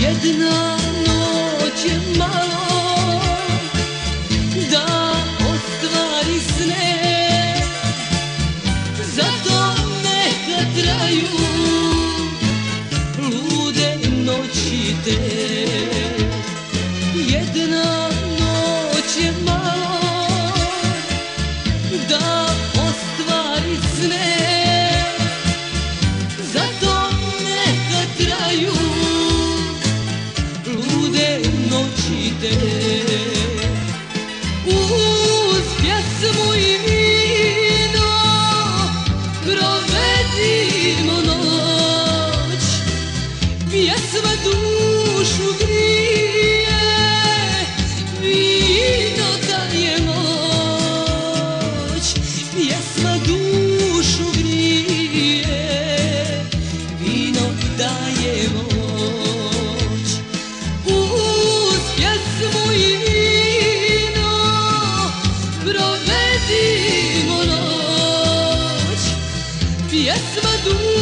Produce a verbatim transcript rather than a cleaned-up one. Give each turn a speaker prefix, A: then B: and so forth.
A: Jedna noć je malo da ostvari sne, zato neka traju lude noći te. Jedna noć je malo da ostvari sne, zato neka traju lude noći te. Uz pjesmu i vino provedimo noć, pjesma dušu grije, vino daje moć. Pjesma dušu grije, vino daje moć. Uz pjesmu i vino provedimo noć, pjesma dušu